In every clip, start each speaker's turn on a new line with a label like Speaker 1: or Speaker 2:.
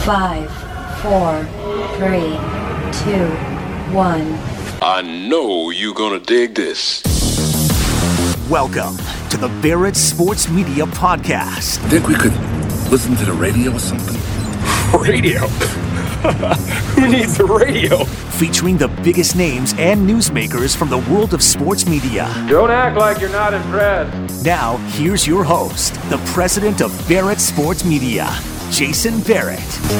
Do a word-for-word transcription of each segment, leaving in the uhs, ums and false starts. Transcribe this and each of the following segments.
Speaker 1: Five, four, three, two, one.
Speaker 2: I know you're gonna dig this.
Speaker 3: Welcome to the Barrett Sports Media Podcast.
Speaker 4: Think we could listen to the radio or something?
Speaker 5: Radio? Who needs the radio?
Speaker 3: Featuring the biggest names and newsmakers from the world of sports media.
Speaker 5: Don't act like you're not impressed.
Speaker 3: Now, here's your host, the president of Barrett Sports Media, Jason Barrett.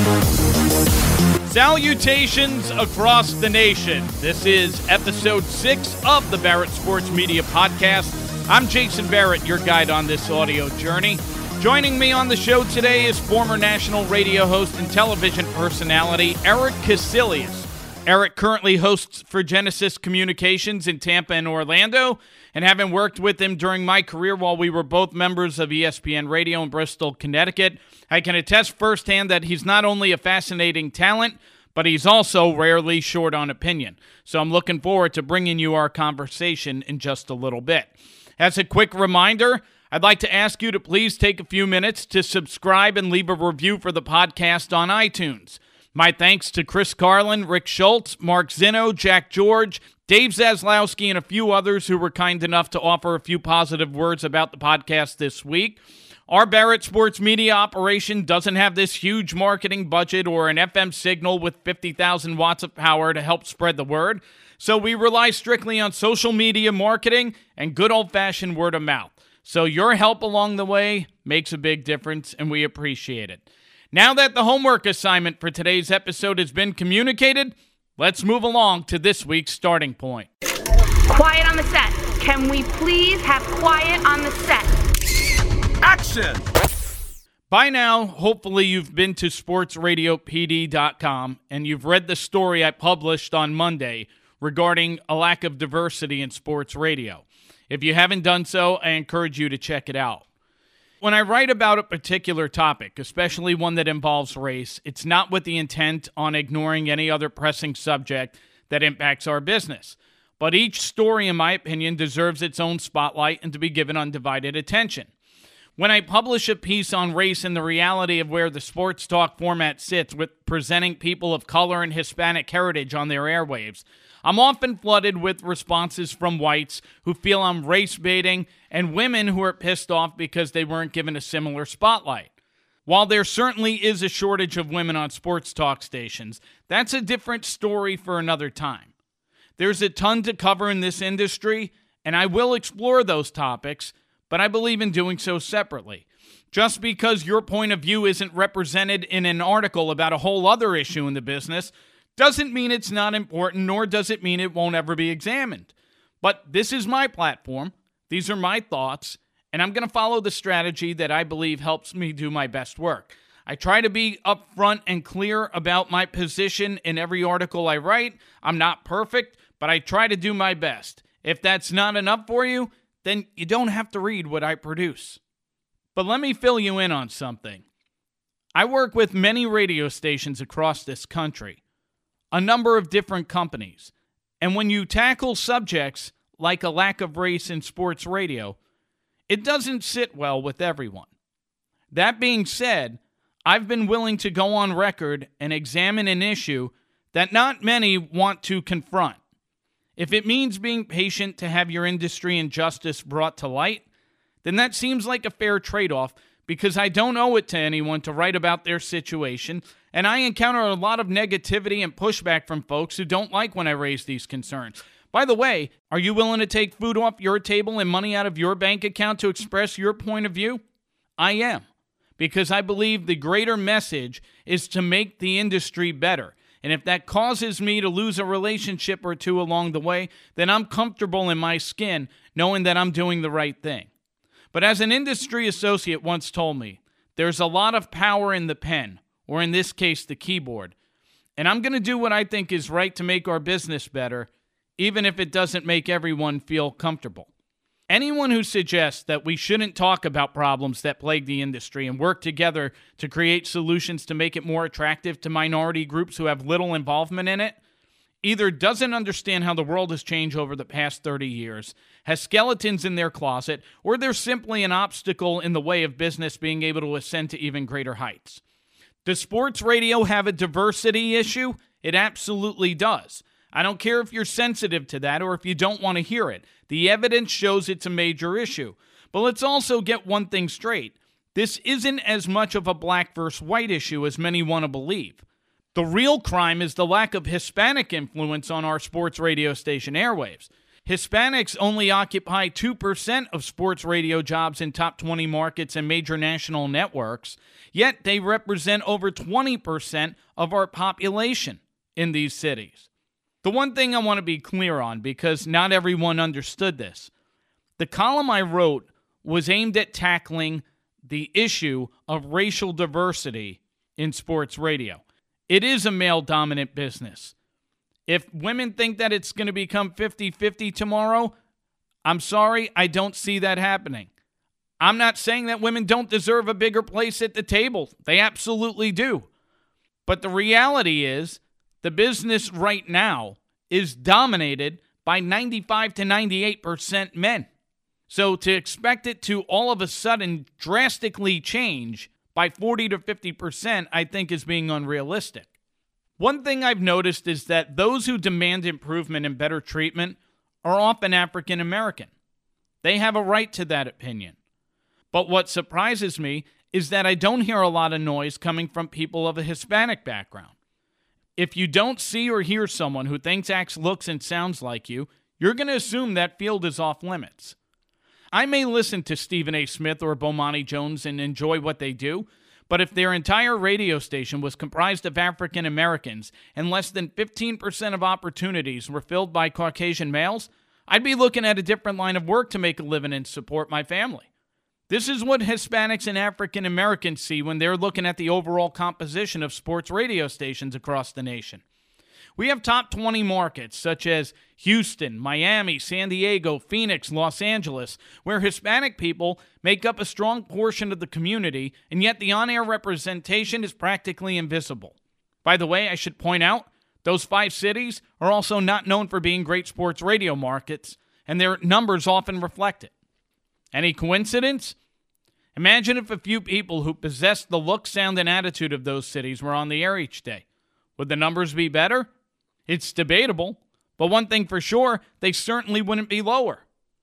Speaker 6: Salutations across the nation. This is episode six of the Barrett Sports Media Podcast. I'm Jason Barrett, your guide on this audio journey. Joining me on the show today is former national radio host and television personality Eric Kuselius. Eric currently hosts for Genesis Communications in Tampa and Orlando, and having worked with him during my career while we were both members of E S P N Radio in Bristol, Connecticut, I can attest firsthand that he's not only a fascinating talent, but he's also rarely short on opinion. So I'm looking forward to bringing you our conversation in just a little bit. As a quick reminder, I'd like to ask you to please take a few minutes to subscribe and leave a review for the podcast on iTunes. My thanks to Chris Carlin, Rick Schultz, Mark Zinno, Jack George, Dave Zaslowski, and a few others who were kind enough to offer a few positive words about the podcast this week. Our Barrett Sports Media operation doesn't have this huge marketing budget or an F M signal with fifty thousand watts of power to help spread the word, so we rely strictly on social media marketing and good old-fashioned word of mouth. So your help along the way makes a big difference, and we appreciate it. Now that the homework assignment for today's episode has been communicated, let's move along to this week's starting point.
Speaker 7: Quiet on the set. Can we please have quiet on the set?
Speaker 3: Action!
Speaker 6: By now, hopefully you've been to sports radio p d dot com and you've read the story I published on Monday regarding a lack of diversity in sports radio. If you haven't done so, I encourage you to check it out. When I write about a particular topic, especially one that involves race, it's not with the intent on ignoring any other pressing subject that impacts our business. But each story, in my opinion, deserves its own spotlight and to be given undivided attention. When I publish a piece on race and the reality of where the sports talk format sits with presenting people of color and Hispanic heritage on their airwaves, I'm often flooded with responses from whites who feel I'm race baiting and women who are pissed off because they weren't given a similar spotlight. While there certainly is a shortage of women on sports talk stations, that's a different story for another time. There's a ton to cover in this industry, and I will explore those topics, but I believe in doing so separately. Just because your point of view isn't represented in an article about a whole other issue in the business doesn't mean it's not important, nor does it mean it won't ever be examined. But this is my platform, these are my thoughts, and I'm going to follow the strategy that I believe helps me do my best work. I try to be upfront and clear about my position in every article I write. I'm not perfect, but I try to do my best. If that's not enough for you, then you don't have to read what I produce. But let me fill you in on something. I work with many radio stations across this country, a number of different companies. And when you tackle subjects like a lack of race in sports radio, it doesn't sit well with everyone. That being said, I've been willing to go on record and examine an issue that not many want to confront. If it means being patient to have your industry injustice brought to light, then that seems like a fair trade-off because I don't owe it to anyone to write about their situation, and I encounter a lot of negativity and pushback from folks who don't like when I raise these concerns. By the way, are you willing to take food off your table and money out of your bank account to express your point of view? I am, because I believe the greater message is to make the industry better. And if that causes me to lose a relationship or two along the way, then I'm comfortable in my skin knowing that I'm doing the right thing. But as an industry associate once told me, there's a lot of power in the pen, or in this case, the keyboard. And I'm going to do what I think is right to make our business better, even if it doesn't make everyone feel comfortable. Anyone who suggests that we shouldn't talk about problems that plague the industry and work together to create solutions to make it more attractive to minority groups who have little involvement in it either doesn't understand how the world has changed over the past thirty years, has skeletons in their closet, or they're simply an obstacle in the way of business being able to ascend to even greater heights. Does sports radio have a diversity issue? It absolutely does. I don't care if you're sensitive to that or if you don't want to hear it. The evidence shows it's a major issue. But let's also get one thing straight. This isn't as much of a black versus white issue as many want to believe. The real crime is the lack of Hispanic influence on our sports radio station airwaves. Hispanics only occupy two percent of sports radio jobs in top twenty markets and major national networks, yet they represent over twenty percent of our population in these cities. The one thing I want to be clear on, because not everyone understood this, the column I wrote was aimed at tackling the issue of racial diversity in sports radio. It is a male-dominant business. If women think that it's going to become fifty-fifty tomorrow, I'm sorry, I don't see that happening. I'm not saying that women don't deserve a bigger place at the table. They absolutely do. But the reality is, the business right now is dominated by ninety-five to ninety-eight percent men. So to expect it to all of a sudden drastically change by forty to fifty percent, I think is being unrealistic. One thing I've noticed is that those who demand improvement and better treatment are often African American. They have a right to that opinion. But what surprises me is that I don't hear a lot of noise coming from people of a Hispanic background. If you don't see or hear someone who thinks, acts, looks, and sounds like you, you're going to assume that field is off limits. I may listen to Stephen A. Smith or Bomani Jones and enjoy what they do, but if their entire radio station was comprised of African Americans and less than fifteen percent of opportunities were filled by Caucasian males, I'd be looking at a different line of work to make a living and support my family. This is what Hispanics and African Americans see when they're looking at the overall composition of sports radio stations across the nation. We have top twenty markets such as Houston, Miami, San Diego, Phoenix, Los Angeles, where Hispanic people make up a strong portion of the community, and yet the on-air representation is practically invisible. By the way, I should point out, those five cities are also not known for being great sports radio markets, and their numbers often reflect it. Any coincidence? Imagine if a few people who possessed the look, sound, and attitude of those cities were on the air each day. Would the numbers be better? It's debatable, but one thing for sure, they certainly wouldn't be lower.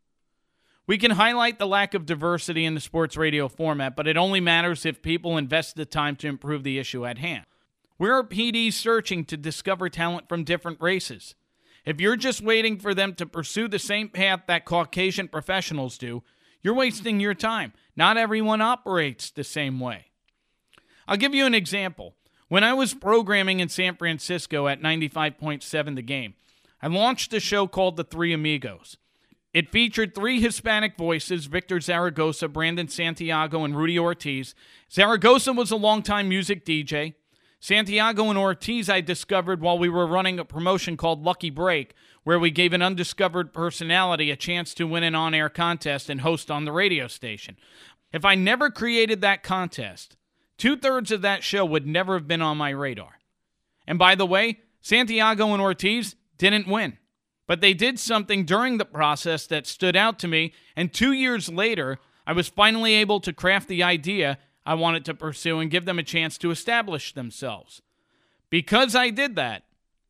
Speaker 6: We can highlight the lack of diversity in the sports radio format, but it only matters if people invest the time to improve the issue at hand. Where are P Ds searching to discover talent from different races? If you're just waiting for them to pursue the same path that Caucasian professionals do, you're wasting your time. Not everyone operates the same way. I'll give you an example. When I was programming in San Francisco at ninety-five point seven The Game, I launched a show called The Three Amigos. It featured three Hispanic voices, Victor Zaragoza, Brandon Santiago, and Rudy Ortiz. Zaragoza was a longtime music D J. Santiago and Ortiz I discovered while we were running a promotion called Lucky Break, where we gave an undiscovered personality a chance to win an on-air contest and host on the radio station. If I never created that contest, two-thirds of that show would never have been on my radar. And by the way, Santiago and Ortiz didn't win. But they did something during the process that stood out to me, and two years later, I was finally able to craft the idea I wanted to pursue and give them a chance to establish themselves. Because I did that,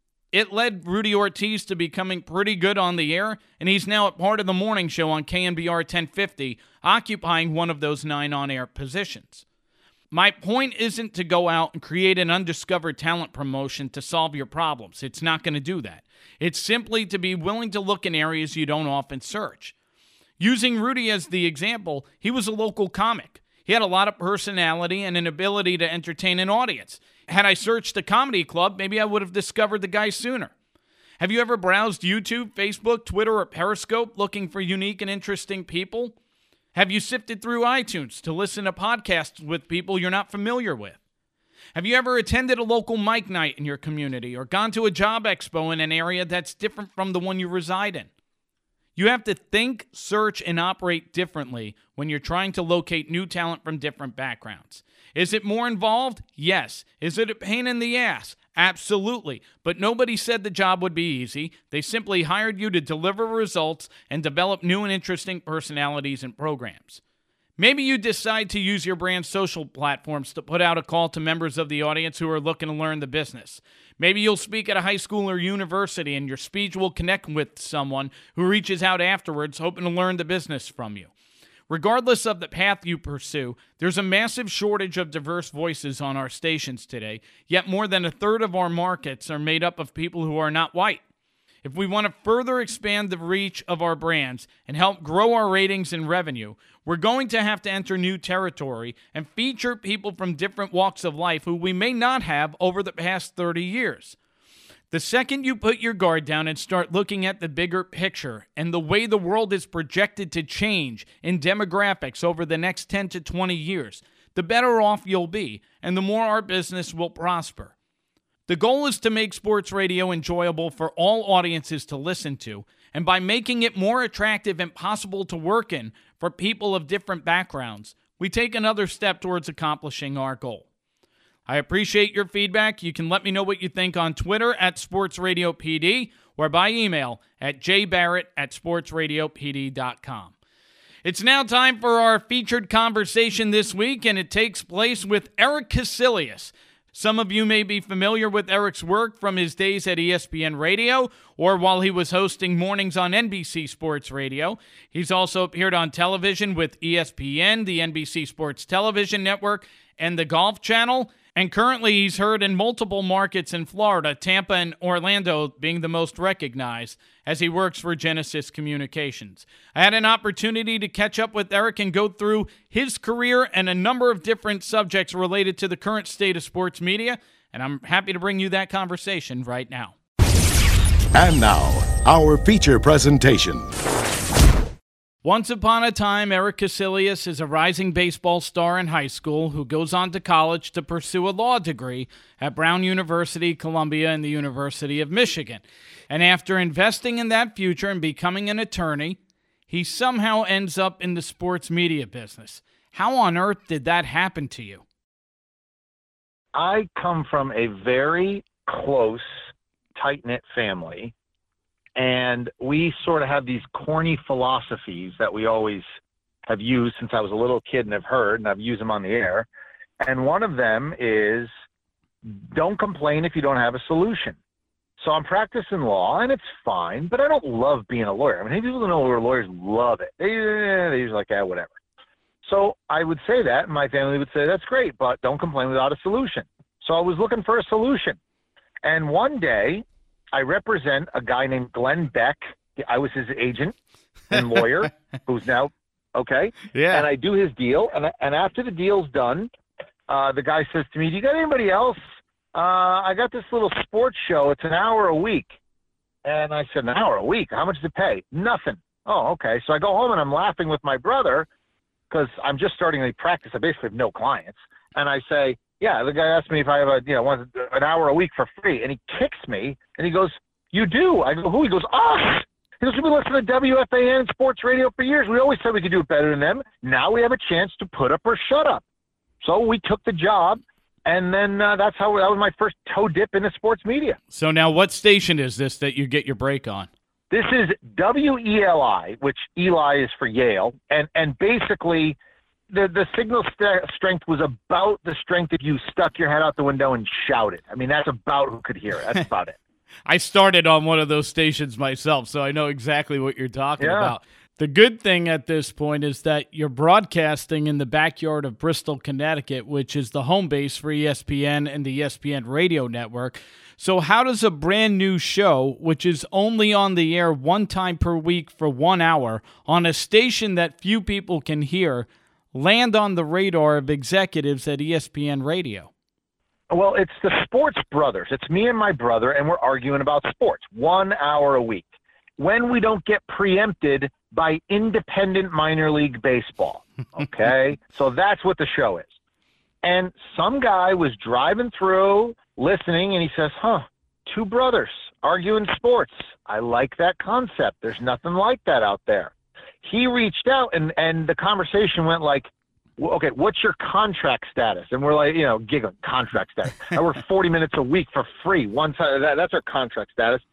Speaker 6: it led Rudy Ortiz to becoming pretty good on the air, and he's now a part of the morning show on K N B R ten fifty, occupying one of those nine on-air positions. My point isn't to go out and create an undiscovered talent promotion to solve your problems. It's not going to do that. It's simply to be willing to look in areas you don't often search. Using Rudy as the example, he was a local comic. He had a lot of personality and an ability to entertain an audience. Had I searched a comedy club, maybe I would have discovered the guy sooner. Have you ever browsed YouTube, Facebook, Twitter, or Periscope looking for unique and interesting people? Have you sifted through iTunes to listen to podcasts with people you're not familiar with? Have you ever attended a local mic night in your community or gone to a job expo in an area that's different from the one you reside in? You have to think, search, and operate differently when you're trying to locate new talent from different backgrounds. Is it more involved? Yes. Is it a pain in the ass? Absolutely. But nobody said the job would be easy. They simply hired you to deliver results and develop new and interesting personalities and programs. Maybe you decide to use your brand's social platforms to put out a call to members of the audience who are looking to learn the business. Maybe you'll speak at a high school or university, and your speech will connect with someone who reaches out afterwards hoping to learn the business from you. Regardless of the path you pursue, there's a massive shortage of diverse voices on our stations today, yet more than a third of our markets are made up of people who are not white. If we want to further expand the reach of our brands and help grow our ratings and revenue, we're going to have to enter new territory and feature people from different walks of life who we may not have over the past thirty years. The second you put your guard down and start looking at the bigger picture and the way the world is projected to change in demographics over the next ten to twenty years, the better off you'll be and the more our business will prosper. The goal is to make sports radio enjoyable for all audiences to listen to, and by making it more attractive and possible to work in for people of different backgrounds, we take another step towards accomplishing our goal. I appreciate your feedback. You can let me know what you think on Twitter at SportsRadioPD or by email at jbarrett at sportsradiopd dot com. It's now time for our featured conversation this week, and it takes place with Eric Kuselius. Some of you may be familiar with Eric's work from his days at E S P N Radio or while he was hosting mornings on N B C Sports Radio. He's also appeared on television with E S P N, the N B C Sports Television Network, and the Golf Channel. And currently he's heard in multiple markets in Florida, Tampa and Orlando being the most recognized, as he works for Genesis Communications. I had an opportunity to catch up with Eric and go through his career and a number of different subjects related to the current state of sports media, and I'm happy to bring you that conversation right now.
Speaker 8: And now, our feature presentation.
Speaker 6: Once upon a time, Eric Kuselius is a rising baseball star in high school who goes on to college to pursue a law degree at Brown University, Columbia, and the University of Michigan. And after investing in that future and becoming an attorney, he somehow ends up in the sports media business. How on earth did that happen to you?
Speaker 9: I come from a very close, tight-knit family. And we sort of have these corny philosophies that we always have used since I was a little kid and have heard, and I've used them on the air. And one of them is, don't complain if you don't have a solution. So I'm practicing law, and it's fine, but I don't love being a lawyer. I mean, people who know we're lawyers love it. They, they're usually like, yeah, whatever. So I would say that, and my family would say, that's great, but don't complain without a solution. So I was looking for a solution. And one day, I represent a guy named Glenn Beck. I was his agent and lawyer, who's now, okay?
Speaker 6: Yeah.
Speaker 9: And I do his deal. And, and after the deal's done, uh, the guy says to me, do you got anybody else? Uh, I got this little sports show. It's an hour a week. And I said, an hour a week? How much does it pay? Nothing. Oh, okay. So I go home and I'm laughing with my brother because I'm just starting to practice. I basically have no clients. And I say, yeah, the guy asked me if I have a, you know, one, an hour a week for free, and he kicks me, and he goes, you do? I go, who? He goes, us! He goes, we've been listening to W F A N Sports Radio for years. We always said we could do it better than them. Now we have a chance to put up or shut up. So we took the job, and then uh, that's how that was my first toe dip into sports media.
Speaker 6: So now what station is this that you get your break on?
Speaker 9: This is W E L I, which Eli is for Yale, and, and basically – The the signal st- strength was about the strength if you stuck your head out the window and shouted. I mean, that's about who could hear it. That's about it.
Speaker 6: I started on one of those stations myself, so I know exactly what you're talking
Speaker 9: yeah.
Speaker 6: about. The good thing at this point is that you're broadcasting in the backyard of Bristol, Connecticut, which is the home base for E S P N and the E S P N radio network. So how does a brand new show, which is only on the air one time per week for one hour, on a station that few people can hear, land on the radar of executives at E S P N Radio?
Speaker 9: Well, it's the Sports Brothers. It's me and my brother, and we're arguing about sports one hour a week. When we don't get preempted by independent minor league baseball, okay? So that's what the show is. And some guy was driving through, listening, and he says, huh, two brothers arguing sports. I like that concept. There's nothing like that out there. He reached out, and, and the conversation went like, okay, what's your contract status? And we're like, you know, giggling, contract status. I work forty minutes a week for free. One time, that, that's our contract status.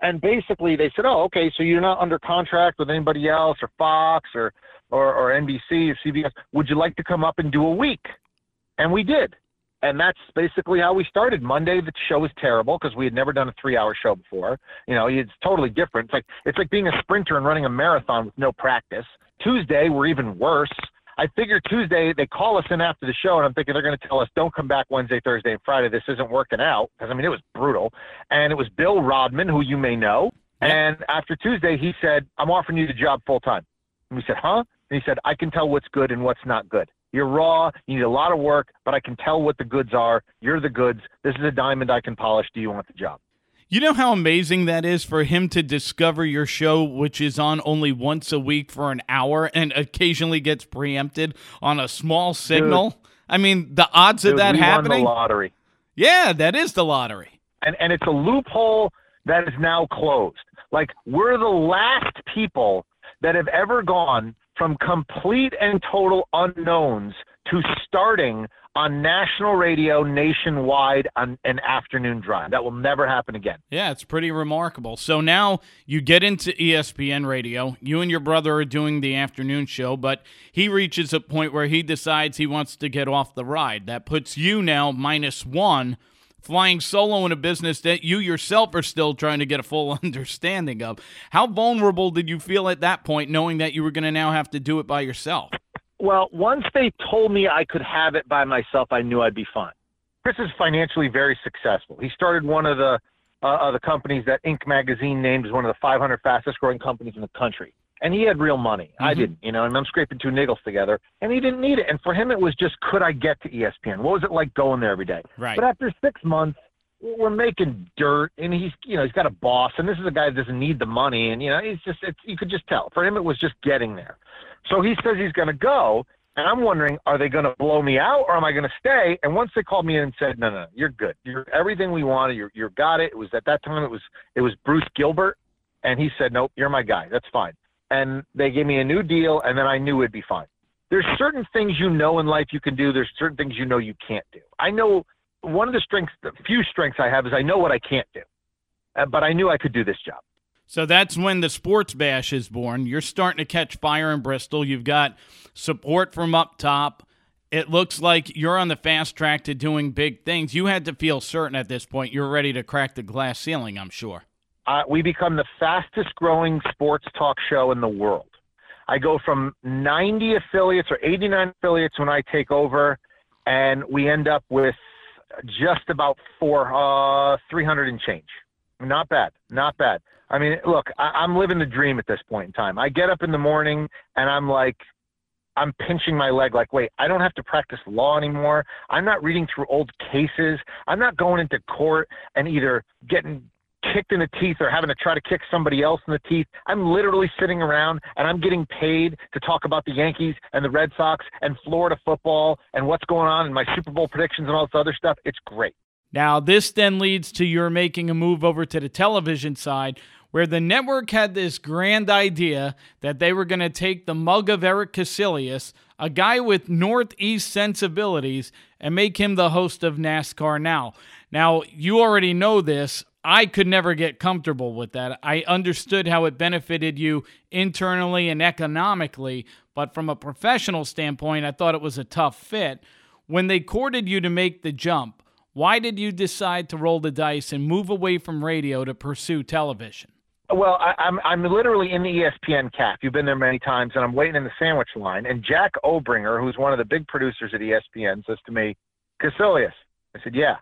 Speaker 9: And basically they said, oh, okay, so you're not under contract with anybody else or Fox or, or, or N B C or C B S. Would you like to come up and do a week? And we did. And that's basically how we started. Monday, the show was terrible because we had never done a three-hour show before. You know, it's totally different. It's like it's like being a sprinter and running a marathon with no practice. Tuesday, we're even worse. I figure Tuesday, they call us in after the show, and I'm thinking they're going to tell us, don't come back Wednesday, Thursday, and Friday. This isn't working out. Because, I mean, it was brutal. And it was Bill Rodman, who you may know. Yep. And after Tuesday, he said, I'm offering you the job full-time. And we said, huh? And he said, I can tell what's good and what's not good. You're raw. You need a lot of work, but I can tell what the goods are. You're the goods. This is a diamond I can polish. Do you want the job?
Speaker 6: You know how amazing that is for him to discover your show, which is on only once a week for an hour and occasionally gets preempted on a small signal? Dude, I mean, the odds
Speaker 9: dude,
Speaker 6: of that
Speaker 9: we
Speaker 6: happening?
Speaker 9: Won the lottery.
Speaker 6: Yeah, that is the lottery.
Speaker 9: And and it's a loophole that is now closed. Like, we're the last people that have ever gone from complete and total unknowns to starting on national radio nationwide on an afternoon drive. That will never happen again.
Speaker 6: Yeah, it's pretty remarkable. So now you get into E S P N radio. You and your brother are doing the afternoon show, but he reaches a point where he decides he wants to get off the ride. That puts you now minus one, flying solo in a business that you yourself are still trying to get a full understanding of. How vulnerable did you feel at that point, knowing that you were going to now have to do it by yourself?
Speaker 9: Well, once they told me I could have it by myself, I knew I'd be fine. Chris is financially very successful. He started one of the uh, of the companies that Inc magazine named as one of the five hundred fastest growing companies in the country. And he had real money. Mm-hmm. I didn't, you know, and I'm scraping two nickels together. And he didn't need it. And for him, it was just, could I get to E S P N? What was it like going there every day?
Speaker 6: Right.
Speaker 9: But after six months, we're making dirt, and he's, you know, he's got a boss, and this is a guy that doesn't need the money, and, you know, he's just, it's, you could just tell. For him, it was just getting there. So he says he's going to go, and I'm wondering, are they going to blow me out, or am I going to stay? And once they called me in and said, no, no, no, you're good. You're everything we wanted. You're, you got it. It was at that time, it was, it was Bruce Gilbert, and he said, nope, you're my guy. That's fine. And they gave me a new deal, and then I knew it'd be fine. There's certain things you know in life you can do. There's certain things you know you can't do. I know one of the strengths, the few strengths I have is I know what I can't do, uh, but I knew I could do this job.
Speaker 6: So that's when the Sports Bash is born. You're starting to catch fire in Bristol. You've got support from up top. It looks like you're on the fast track to doing big things. You had to feel certain at this point you're ready to crack the glass ceiling, I'm sure.
Speaker 9: Uh, we become the fastest growing sports talk show in the world. I go from ninety affiliates or eighty-nine affiliates when I take over, and we end up with just about four, uh, three hundred and change. Not bad, not bad. I mean, look, I, I'm living the dream at this point in time. I get up in the morning and I'm like, I'm pinching my leg like, wait, I don't have to practice law anymore. I'm not reading through old cases. I'm not going into court and either getting kicked in the teeth or having to try to kick somebody else in the teeth. I'm literally sitting around and I'm getting paid to talk about the Yankees and the Red Sox and Florida football and what's going on and my Super Bowl predictions and all this other stuff. It's great.
Speaker 6: Now, this then leads to your making a move over to the television side, where the network had this grand idea that they were going to take the mug of Eric Casillas, a guy with Northeast sensibilities, and make him the host of NASCAR Now. Now, you already know this. I could never get comfortable with that. I understood how it benefited you internally and economically, but from a professional standpoint, I thought it was a tough fit. When they courted you to make the jump, why did you decide to roll the dice and move away from radio to pursue television?
Speaker 9: Well, I, I'm I'm literally in the E S P N C A F. You've been there many times, and I'm waiting in the sandwich line. And Jack Obringer, who's one of the big producers at E S P N, says to me, Casillas. I said, yeah.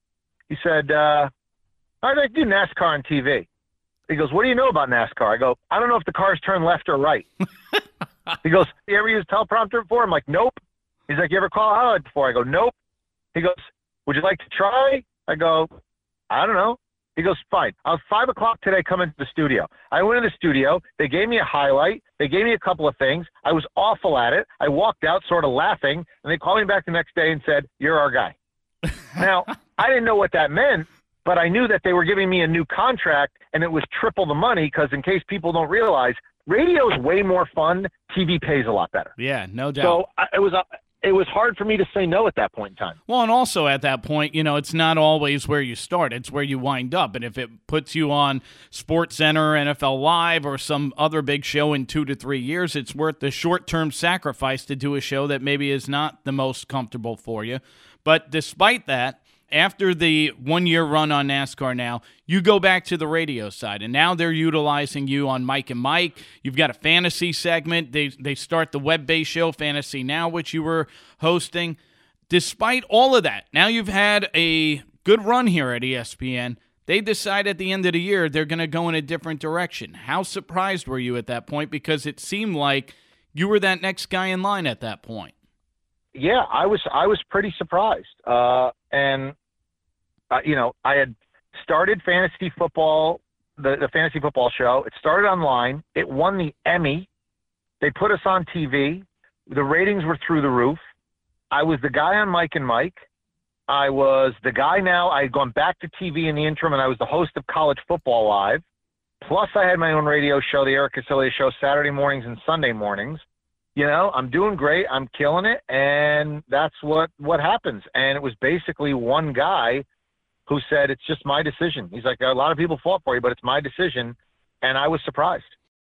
Speaker 9: He said, uh, I'd like to do NASCAR on T V. He goes, what do you know about NASCAR? I go, I don't know if the cars turn left or right. He goes, you ever use teleprompter before? I'm like, nope. He's like, you ever call a highlight before? I go, nope. He goes, would you like to try? I go, I don't know. He goes, fine. I was five o'clock today, come into the studio. I went in the studio. They gave me a highlight. They gave me a couple of things. I was awful at it. I walked out sort of laughing, and they called me back the next day and said, you're our guy. Now, I didn't know what that meant, but I knew that they were giving me a new contract, and it was triple the money because in case people don't realize, radio is way more fun. T V pays a lot better.
Speaker 6: Yeah, no doubt.
Speaker 9: So I, it was a, it was hard for me to say no at that point in time.
Speaker 6: Well, and also at that point, you know, it's not always where you start. It's where you wind up. And if it puts you on SportsCenter, N F L Live, or some other big show in two to three years, it's worth the short-term sacrifice to do a show that maybe is not the most comfortable for you. But despite that, after the one-year run on NASCAR now, you go back to the radio side, and now they're utilizing you on Mike and Mike. You've got a fantasy segment. They they start the web-based show, Fantasy Now, which you were hosting. Despite all of that, now you've had a good run here at E S P N. They decide at the end of the year they're going to go in a different direction. How surprised were you at that point? Because it seemed like you were that next guy in line at that point.
Speaker 9: Yeah, I was I was pretty surprised. Uh, and, uh, you know, I had started fantasy football, the, the fantasy football show. It started online. It won the Emmy. They put us on T V. The ratings were through the roof. I was the guy on Mike and Mike. I was the guy now. I had gone back to T V in the interim, and I was the host of College Football Live. Plus, I had my own radio show, the Eric Casillas Show, Saturday mornings and Sunday mornings. You know, I'm doing great. I'm killing it. And that's what, what happens. And it was basically one guy who said, it's just my decision. He's like, a lot of people fought for you, but it's my decision. And I was surprised.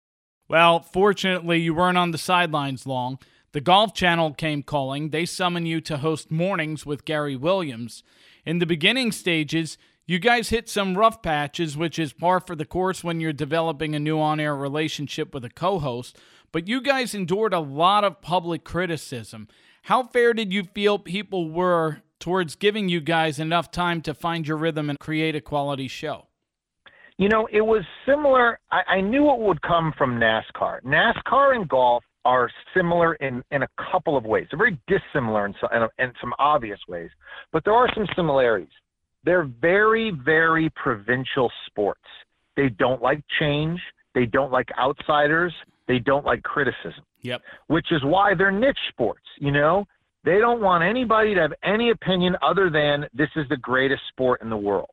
Speaker 6: Well, fortunately, you weren't on the sidelines long. The Golf Channel came calling. They summoned you to host mornings with Gary Williams. In the beginning stages, you guys hit some rough patches, which is par for the course when you're developing a new on-air relationship with a co-host. But you guys endured a lot of public criticism. How fair did you feel people were towards giving you guys enough time to find your rhythm and create a quality show?
Speaker 9: You know, it was similar. I, I knew it would come from NASCAR. NASCAR and golf are similar in, in a couple of ways. They're very dissimilar in, so, in, in some obvious ways, but there are some similarities. They're very, very provincial sports. They don't like change. They don't like outsiders. They don't like criticism.
Speaker 6: Yep.
Speaker 9: Which is why they're niche sports, you know? They don't want anybody to have any opinion other than this is the greatest sport in the world.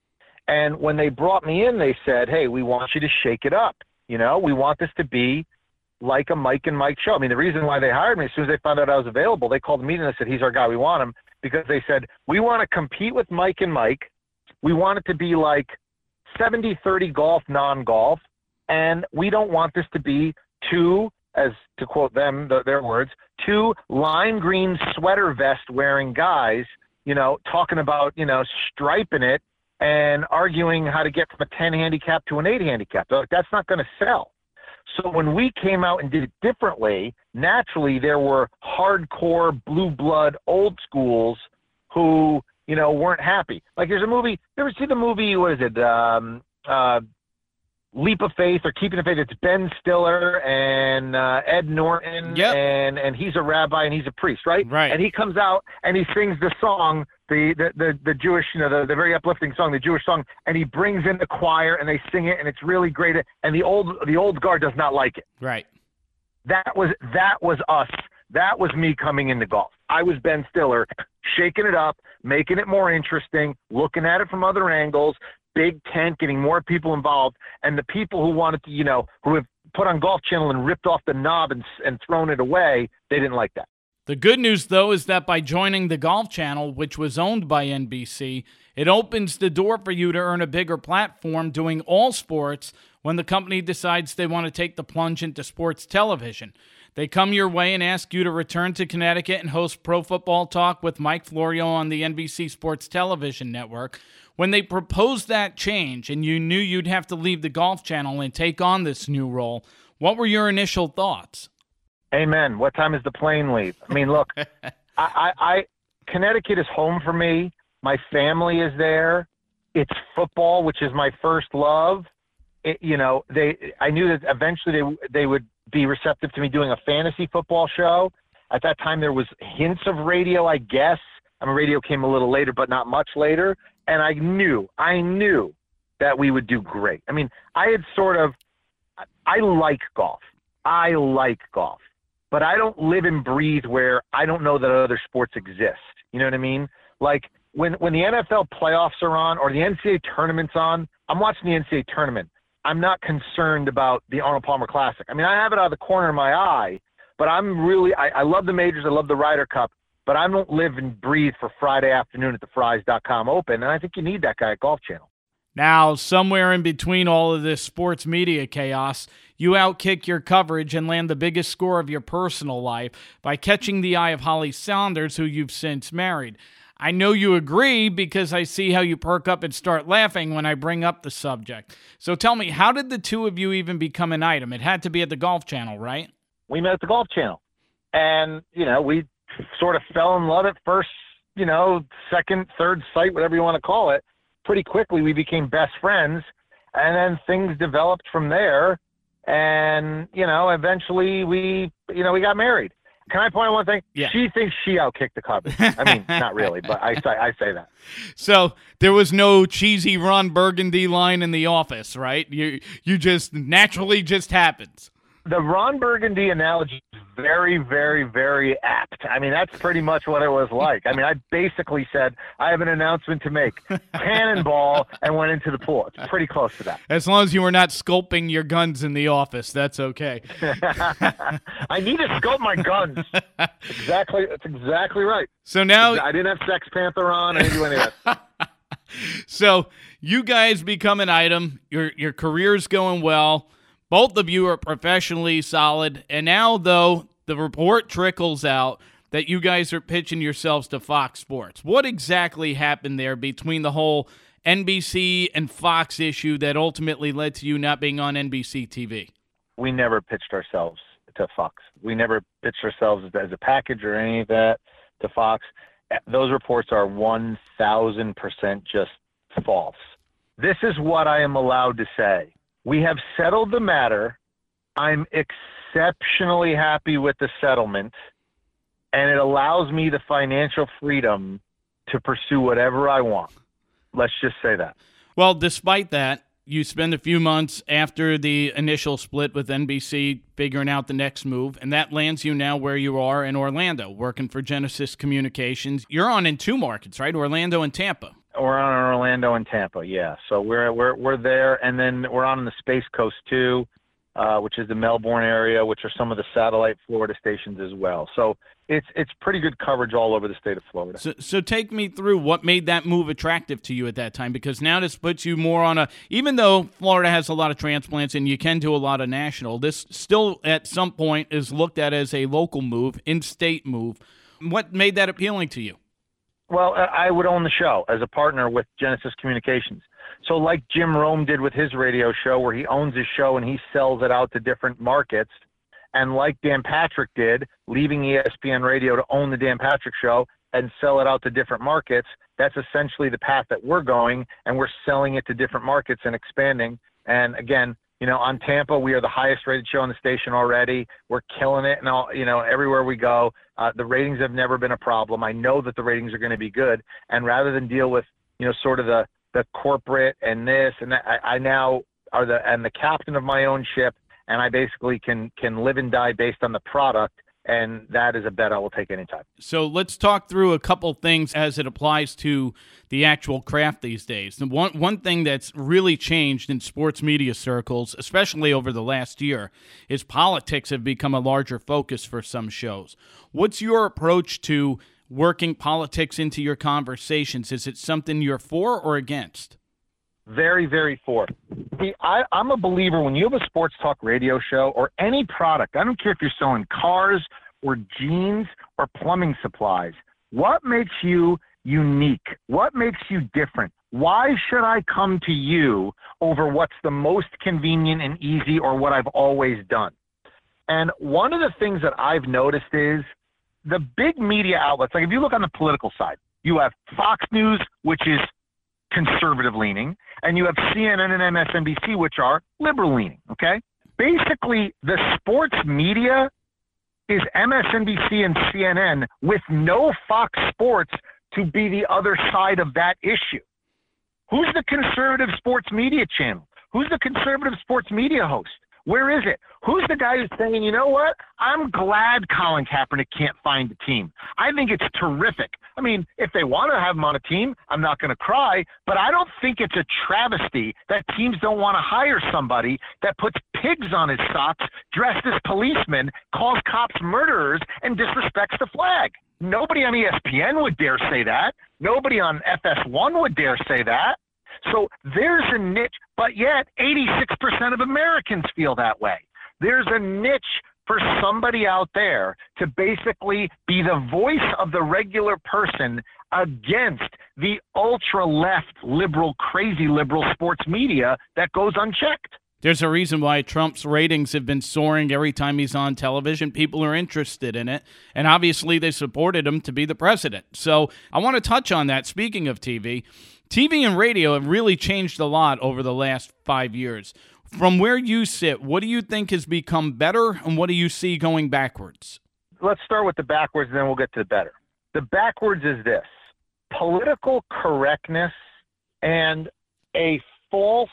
Speaker 9: And when they brought me in, they said, hey, we want you to shake it up. You know, we want this to be like a Mike and Mike show. I mean, the reason why they hired me, as soon as they found out I was available, they called me and they said, he's our guy. We want him because they said, we want to compete with Mike and Mike. We want it to be like seventy thirty golf, non-golf. And we don't want this to be two, as to quote them, the, their words, two lime green sweater vest wearing guys, you know, talking about, you know, striping it and arguing how to get from a ten handicap to an eight handicap. So that's not going to sell. So when we came out and did it differently, naturally there were hardcore blue blood old schools who, you know, weren't happy. Like there's a movie, you ever see the movie, what is it, um, uh, Leap of Faith or Keeping the Faith? It's Ben Stiller and uh, Ed Norton,
Speaker 6: yep.
Speaker 9: and and he's a rabbi and he's a priest, right?
Speaker 6: Right.
Speaker 9: And he comes out and he sings the song, the the the, the Jewish, you know, the, the very uplifting song, the Jewish song, and he brings in the choir and they sing it and it's really great. And the old the old guard does not like it.
Speaker 6: Right.
Speaker 9: That was that was us. That was me coming into golf. I was Ben Stiller, shaking it up, making it more interesting, looking at it from other angles. Big tent, getting more people involved, and the people who wanted to, you know, who have put on Golf Channel and ripped off the knob and, and thrown it away, they didn't like that.
Speaker 6: The good news, though, is that by joining the Golf Channel, which was owned by N B C, it opens the door for you to earn a bigger platform doing all sports when the company decides they want to take the plunge into sports television. They come your way and ask you to return to Connecticut and host Pro Football Talk with Mike Florio on the N B C Sports Television Network. When they proposed that change and you knew you'd have to leave the Golf Channel and take on this new role, what were your initial thoughts?
Speaker 9: Amen. What time is the plane leave? I mean, look, I, I, I Connecticut is home for me. My family is there. It's football, which is my first love. It, you know, they. I knew that eventually they they would be receptive to me doing a fantasy football show. At that time, there was hints of radio, I guess. I mean, radio came a little later, but not much later. And I knew, I knew that we would do great. I mean, I had sort of, I like golf. I like golf. But I don't live and breathe where I don't know that other sports exist. You know what I mean? Like, when, when the N F L playoffs are on or the N C double A tournament's on, I'm watching the N C double A tournament. I'm not concerned about the Arnold Palmer Classic. I mean, I have it out of the corner of my eye, but I'm really, I, I love the majors. I love the Ryder Cup, but I don't live and breathe for Friday afternoon at the Fries dot com Open, and I think you need that guy at Golf Channel.
Speaker 6: Now, somewhere in between all of this sports media chaos, you outkick your coverage and land the biggest score of your personal life by catching the eye of Holly Saunders, who you've since married. I know you agree because I see how you perk up and start laughing when I bring up the subject. So tell me, how did the two of you even become an item? It had to be at the Golf Channel, right?
Speaker 9: We met at the Golf Channel. And, you know, we sort of fell in love at first, you know, second, third sight, whatever you want to call it. Pretty quickly, we became best friends. And then things developed from there. And, you know, eventually we, you know, we got married. Can I point out one thing?
Speaker 6: Yeah.
Speaker 9: She thinks she outkicked the coverage. I mean, not really, but I say, I say that.
Speaker 6: So there was no cheesy Ron Burgundy line in The Office, right? You you just naturally just happens.
Speaker 9: The Ron Burgundy analogy is very, very, very apt. I mean, that's pretty much what it was like. I mean, I basically said, I have an announcement to make. Cannonball, and went into the pool. It's pretty close to that.
Speaker 6: As long as you were not sculpting your guns in the office, that's okay.
Speaker 9: I need to sculpt my guns. Exactly. That's exactly right.
Speaker 6: So now
Speaker 9: I didn't have Sex Panther on. I didn't do any of that.
Speaker 6: So you guys become an item. Your your career's going well. Both of you are professionally solid. And now, though, the report trickles out that you guys are pitching yourselves to Fox Sports. What exactly happened there between the whole N B C and Fox issue that ultimately led to you not being on N B C T V?
Speaker 9: We never pitched ourselves to Fox. We never pitched ourselves as a package or any of that to Fox. Those reports are one thousand percent just false. This is what I am allowed to say. We have settled the matter. I'm exceptionally happy with the settlement, and it allows me the financial freedom to pursue whatever I want. Let's just say that.
Speaker 6: Well, despite that, you spend a few months after the initial split with N B C figuring out the next move, and that lands you now where you are in Orlando, working for Genesis Communications. You're on in two markets, right? Orlando and Tampa.
Speaker 9: We're on in Orlando and Tampa, yeah. So we're we're we're there, and then we're on the Space Coast too, uh, which is the Melbourne area, which are some of the satellite Florida stations as well. So it's it's pretty good coverage all over the state of Florida.
Speaker 6: So, so take me through what made that move attractive to you at that time, because now this puts you more on a, even though Florida has a lot of transplants and you can do a lot of national, this still at some point is looked at as a local move, in-state move. What made that appealing to you?
Speaker 9: Well, I would own the show as a partner with Genesis Communications. So like Jim Rome did with his radio show, where he owns his show and he sells it out to different markets, and like Dan Patrick did, leaving E S P N Radio to own the Dan Patrick Show and sell it out to different markets, that's essentially the path that we're going, and we're selling it to different markets and expanding. And again, you know, on Tampa, we are the highest rated show on the station already. We're killing it, and all, you know, everywhere we go, uh, the ratings have never been a problem. I know that the ratings are going to be good, and rather than deal with, you know, sort of the the corporate and this and that, I, I now are the and the captain of my own ship, and I basically can can live and die based on the product. And that is a bet I will take anytime.
Speaker 6: So let's talk through a couple things as it applies to the actual craft these days. The one, one thing that's really changed in sports media circles, especially over the last year, is politics have become a larger focus for some shows. What's your approach to working politics into your conversations? Is it something you're for or against?
Speaker 9: Very, very for. See, I, I'm a believer when you have a sports talk radio show or any product, I don't care if you're selling cars or jeans or plumbing supplies, what makes you unique? What makes you different? Why should I come to you over what's the most convenient and easy or what I've always done? And one of the things that I've noticed is the big media outlets, like if you look on the political side, you have Fox News, which is conservative-leaning, and you have C N N and M S N B C, which are liberal-leaning, okay? Basically, the sports media is M S N B C and C N N with no Fox Sports to be the other side of that issue. Who's the conservative sports media channel? Who's the conservative sports media host? Where is it? Who's the guy who's saying, you know what? I'm glad Colin Kaepernick can't find a team. I think it's terrific. I mean, if they want to have him on a team, I'm not going to cry, but I don't think it's a travesty that teams don't want to hire somebody that puts pigs on his socks, dressed as policemen, calls cops murderers, and disrespects the flag. Nobody on E S P N would dare say that. Nobody on F S one would dare say that. So there's a niche, but yet eighty-six percent of Americans feel that way. There's a niche for somebody out there to basically be the voice of the regular person against the ultra-left, liberal, crazy liberal sports media that goes unchecked.
Speaker 6: There's a reason why Trump's ratings have been soaring every time he's on television. People are interested in it, and obviously they supported him to be the president. So I want to touch on that. Speaking of T V, T V and radio have really changed a lot over the last five years. From where you sit, what do you think has become better, and what do you see going backwards?
Speaker 9: Let's start with the backwards, and then we'll get to the better. The backwards is this. Political correctness and a false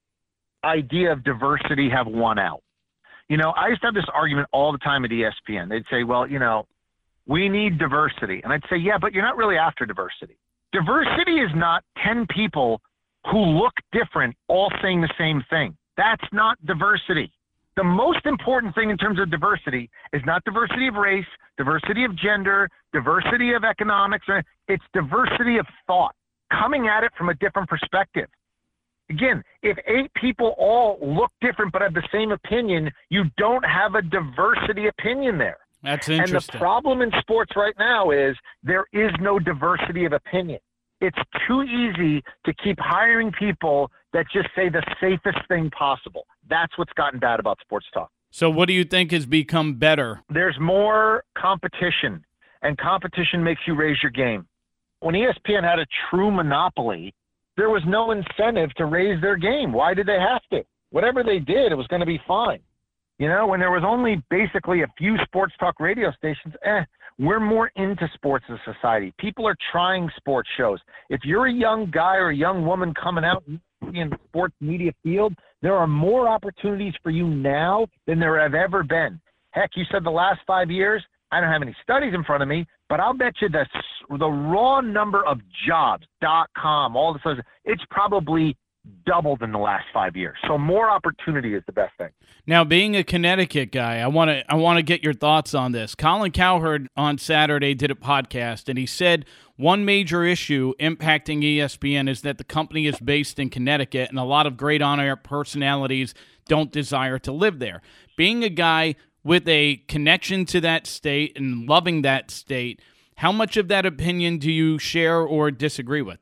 Speaker 9: idea of diversity have won out. You know, I used to have this argument all the time at E S P N. They'd say, well, you know, we need diversity. And I'd say, yeah, but you're not really after diversity. Diversity is not ten people who look different all saying the same thing. That's not diversity. The most important thing in terms of diversity is not diversity of race, diversity of gender, diversity of economics. It's diversity of thought, coming at it from a different perspective. Again, if eight people all look different but have the same opinion, you don't have a diversity opinion there.
Speaker 6: That's interesting.
Speaker 9: And the problem in sports right now is there is no diversity of opinion. It's too easy to keep hiring people that just say the safest thing possible. That's what's gotten bad about sports talk.
Speaker 6: So what do you think has become better?
Speaker 9: There's more competition, and competition makes you raise your game. When E S P N had a true monopoly, there was no incentive to raise their game. Why did they have to? Whatever they did, it was going to be fine. You know, when there was only basically a few sports talk radio stations, eh, we're more into sports as a society. People are trying sports shows. If you're a young guy or a young woman coming out in the sports media field, there are more opportunities for you now than there have ever been. Heck, you said the last five years. I don't have any studies in front of me, but I'll bet you the, the raw number of jobs, dot com, all this other, it's probably doubled in the last five years. So more opportunity is the best thing.
Speaker 6: Now, being a Connecticut guy, I want to I want to get your thoughts on this. Colin Cowherd on Saturday did a podcast, and he said one major issue impacting E S P N is that the company is based in Connecticut, and a lot of great on-air personalities don't desire to live there. Being a guy with a connection to that state and loving that state, how much of that opinion do you share or disagree with?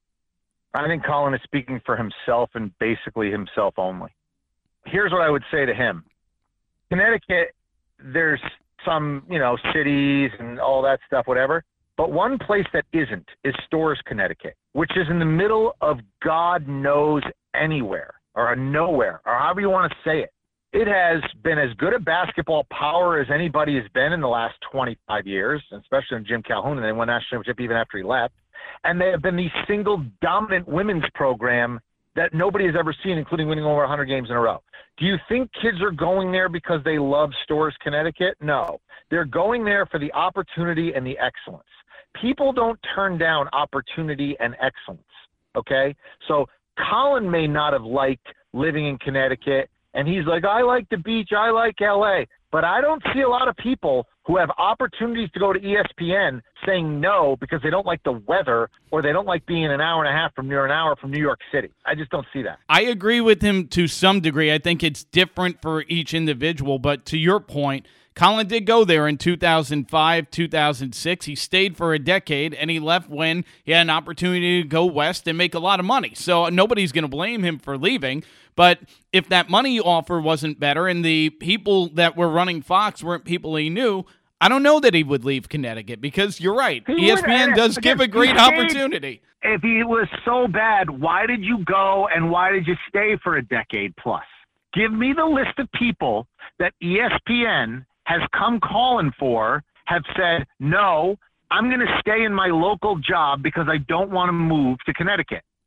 Speaker 9: I think Colin is speaking for himself and basically himself only. Here's what I would say to him. Connecticut, there's some, you know, cities and all that stuff, whatever. But one place that isn't is Storrs, Connecticut, which is in the middle of God knows anywhere or nowhere, or however you want to say it. It has been as good a basketball power as anybody has been in the last twenty-five years, especially in Jim Calhoun, and they won national championship even after he left. And they have been the single dominant women's program that nobody has ever seen, including winning over one hundred games in a row. Do you think kids are going there because they love Storrs, Connecticut? No. They're going there for the opportunity and the excellence. People don't turn down opportunity and excellence, okay? So Colin may not have liked living in Connecticut, and he's like, I like the beach, I like L A, but I don't see a lot of people who have opportunities to go to E S P N saying no because they don't like the weather or they don't like being an hour and a half from near an hour from New York City. I just don't see that.
Speaker 6: I agree with him to some degree. I think it's different for each individual, but to your point, Colin did go there in two thousand five, two thousand six. He stayed for a decade, and he left when he had an opportunity to go west and make a lot of money. So nobody's going to blame him for leaving. But if that money offer wasn't better and the people that were running Fox weren't people he knew, I don't know that he would leave Connecticut because you're right.
Speaker 9: He
Speaker 6: E S P N
Speaker 9: would,
Speaker 6: does give a great opportunity.
Speaker 9: If he was so bad, why did you go and why did you stay for a decade plus? Give me the list of people that E S P N has come calling for, have said, no, I'm going to stay in my local job because I don't want to move to Connecticut.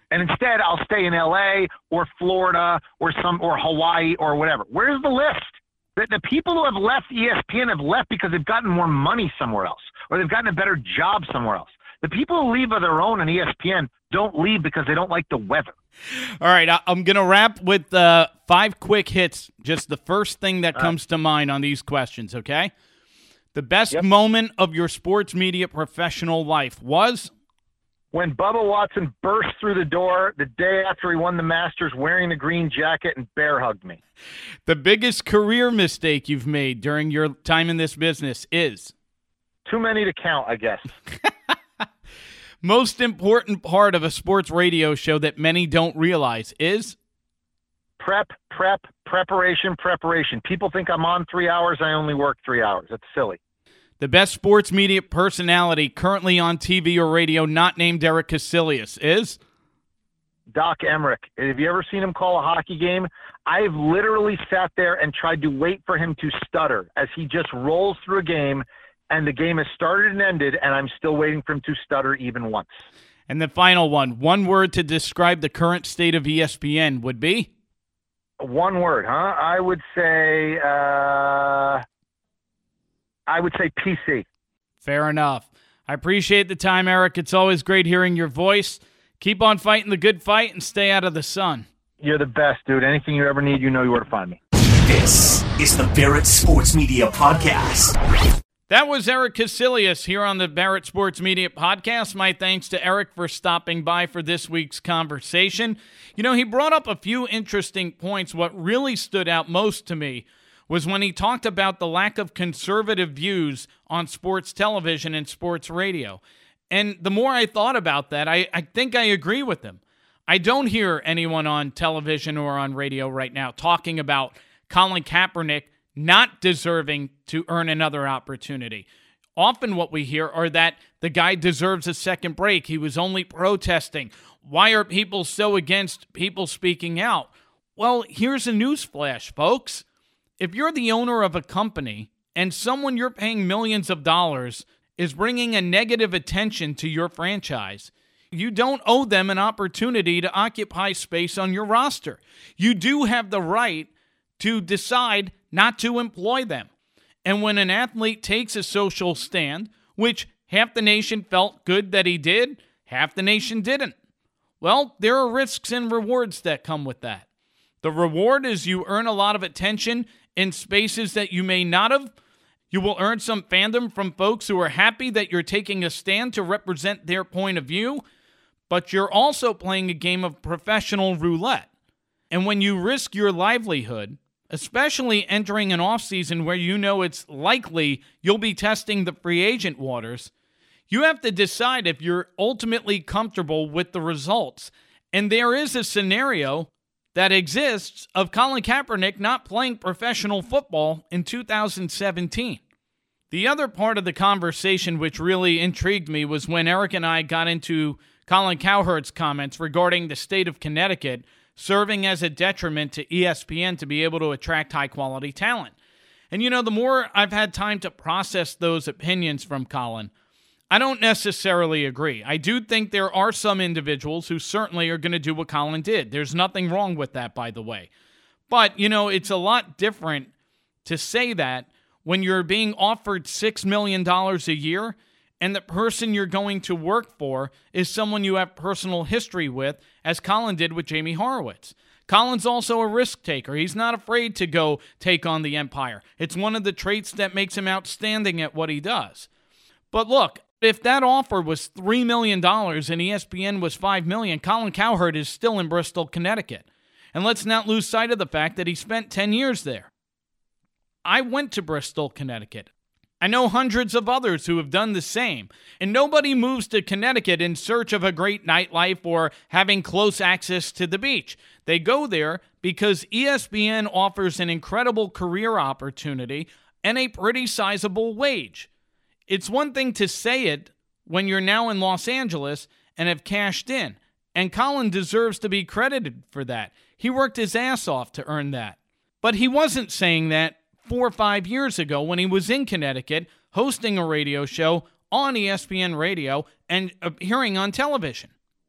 Speaker 9: And instead, I'll stay in L A or Florida or some or Hawaii or whatever. Where's the list? The, the people who have left E S P N have left because they've gotten more money somewhere else, or they've gotten a better job somewhere else. The people who leave of their own on E S P N don't leave because they don't like the weather.
Speaker 6: All right, I'm going to wrap with uh, five quick hits, just the first thing that comes to mind on these questions, okay? The best
Speaker 9: Yep.
Speaker 6: moment of your sports media professional life was?
Speaker 9: When Bubba Watson burst through the door the day after he won the Masters wearing the green jacket and bear hugged me.
Speaker 6: The biggest career mistake you've made during your time in this business is?
Speaker 9: Too many to count, I guess.
Speaker 6: Most important part of a sports radio show that many don't realize is?
Speaker 9: Prep, prep, preparation, preparation. People think I'm on three hours. I only work three hours. That's silly.
Speaker 6: The best sports media personality currently on T V or radio not named Eric Casillas is?
Speaker 9: Doc Emmerich. Have you ever seen him call a hockey game? I've literally sat there and tried to wait for him to stutter as he just rolls through a game, and the game has started and ended, and I'm still waiting for him to stutter even once.
Speaker 6: And the final one, one word to describe the current state of E S P N would be?
Speaker 9: One word, huh? I would say, uh, I would say P C.
Speaker 6: Fair enough. I appreciate the time, Eric. It's always great hearing your voice. Keep on fighting the good fight and stay out of the sun.
Speaker 9: You're the best, dude. Anything you ever need, you know where to find me.
Speaker 3: This is the Barrett Sports Media Podcast.
Speaker 6: That was Eric Casillas here on the Barrett Sports Media Podcast. My thanks to Eric for stopping by for this week's conversation. You know, he brought up a few interesting points. What really stood out most to me was when he talked about the lack of conservative views on sports television and sports radio. And the more I thought about that, I, I think I agree with him. I don't hear anyone on television or on radio right now talking about Colin Kaepernick not deserving to earn another opportunity. Often what we hear are that the guy deserves a second break. He was only protesting. Why are people so against people speaking out? Well, here's a newsflash, folks. If you're the owner of a company and someone you're paying millions of dollars is bringing a negative attention to your franchise, you don't owe them an opportunity to occupy space on your roster. You do have the right to decide not to employ them. And when an athlete takes a social stand, which half the nation felt good that he did, half the nation didn't. Well, there are risks and rewards that come with that. The reward is you earn a lot of attention in spaces that you may not have. You will earn some fandom from folks who are happy that you're taking a stand to represent their point of view, but you're also playing a game of professional roulette. And when you risk your livelihood, especially entering an offseason where you know it's likely you'll be testing the free agent waters, you have to decide if you're ultimately comfortable with the results. And there is a scenario that exists of Colin Kaepernick not playing professional football in two thousand seventeen. The other part of the conversation which really intrigued me was when Eric and I got into Colin Cowherd's comments regarding the state of Connecticut serving as a detriment to E S P N to be able to attract high-quality talent. And, you know, the more I've had time to process those opinions from Colin, I don't necessarily agree. I do think there are some individuals who certainly are going to do what Colin did. There's nothing wrong with that, by the way. But, you know, it's a lot different to say that when you're being offered six million dollars a year and the person you're going to work for is someone you have personal history with, as Colin did with Jamie Horowitz. Colin's also a risk taker. He's not afraid to go take on the empire. It's one of the traits that makes him outstanding at what he does. But look, if that offer was three million dollars and E S P N was five million dollars, Colin Cowherd is still in Bristol, Connecticut. And let's not lose sight of the fact that he spent ten years there. I went to Bristol, Connecticut. I know hundreds of others who have done the same, and nobody moves to Connecticut in search of a great nightlife or having close access to the beach. They go there because E S P N offers an incredible career opportunity and a pretty sizable wage. It's one thing to say it when you're now in Los Angeles and have cashed in, and Colin deserves to be credited for that. He worked his ass off to earn that. But he wasn't saying that four or five years ago when he was in Connecticut hosting a radio show on E S P N Radio and appearing on television.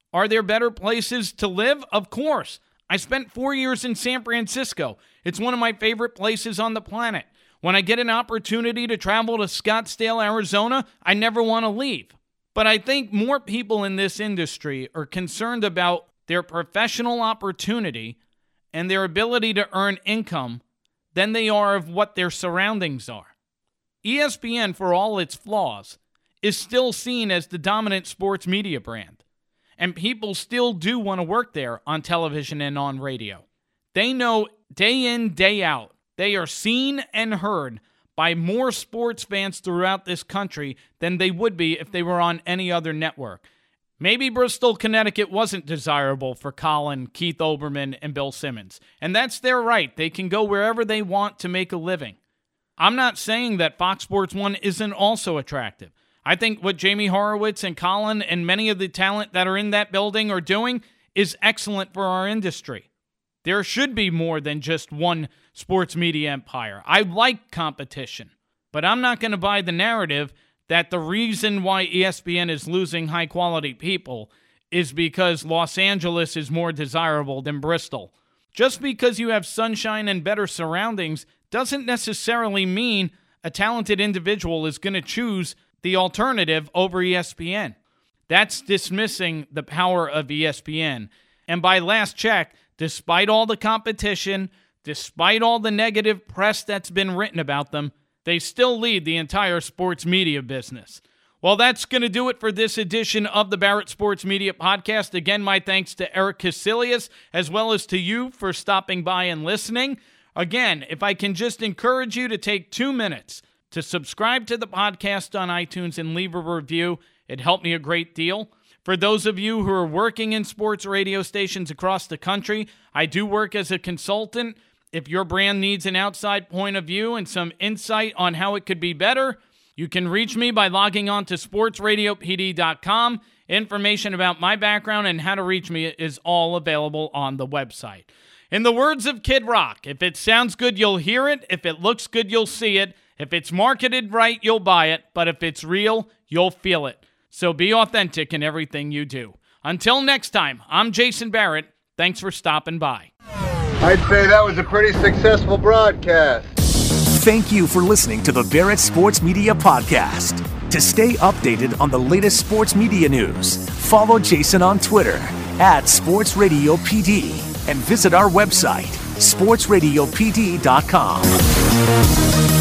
Speaker 6: Are there better places to live? Of course. I spent four years in San Francisco. It's one of my favorite places on the planet. When I get an opportunity to travel to Scottsdale, Arizona, I never want to leave. But I think more people in this industry are concerned about their professional opportunity and their ability to earn income than they are of what their surroundings are. E S P N, for all its flaws, is still seen as the dominant sports media brand. And people still do want to work there on television and on radio. They know day in, day out, they are seen and heard by more sports fans throughout this country than they would be if they were on any other network. Maybe Bristol, Connecticut wasn't desirable for Colin, Keith Olbermann, and Bill Simmons. And that's their right. They can go wherever they want to make a living. I'm not saying that Fox Sports one isn't also attractive. I think what Jamie Horowitz and Colin and many of the talent that are in that building are doing is excellent for our industry. There should be more than just one sports media empire. I like competition, but I'm not going to buy the narrative that the reason why E S P N is losing high-quality people is because Los Angeles is more desirable than Bristol. Just because you have sunshine and better surroundings doesn't necessarily mean a talented individual is going to choose the alternative over E S P N. That's dismissing the power of E S P N. And by last check, despite all the competition, despite all the negative press that's been written about them, they still lead the entire sports media business. Well, that's going to do it for this edition of the Barrett Sports Media Podcast. Again, my thanks to Eric Casillas, as well as to you for stopping by and listening. Again, if I can just encourage you to take two minutes to subscribe to the podcast on iTunes and leave a review, it helped me a great deal. For those of you who are working in sports radio stations across the country, I do work as a consultant. If your brand needs an outside point of view and some insight on how it could be better, you can reach me by logging on to sports radio p d dot com. Information about my background and how to reach me is all available on the website. In the words of Kid Rock, if it sounds good, you'll hear it. If it looks good, you'll see it. If it's marketed right, you'll buy it. But if it's real, you'll feel it. So be authentic in everything you do. Until next time, I'm Jason Barrett. Thanks for stopping by.
Speaker 10: I'd say that was a pretty successful broadcast.
Speaker 3: Thank you for listening to the Barrett Sports Media Podcast. To stay updated on the latest sports media news, follow Jason on Twitter at Sports Radio P D and visit our website, sports radio p d dot com.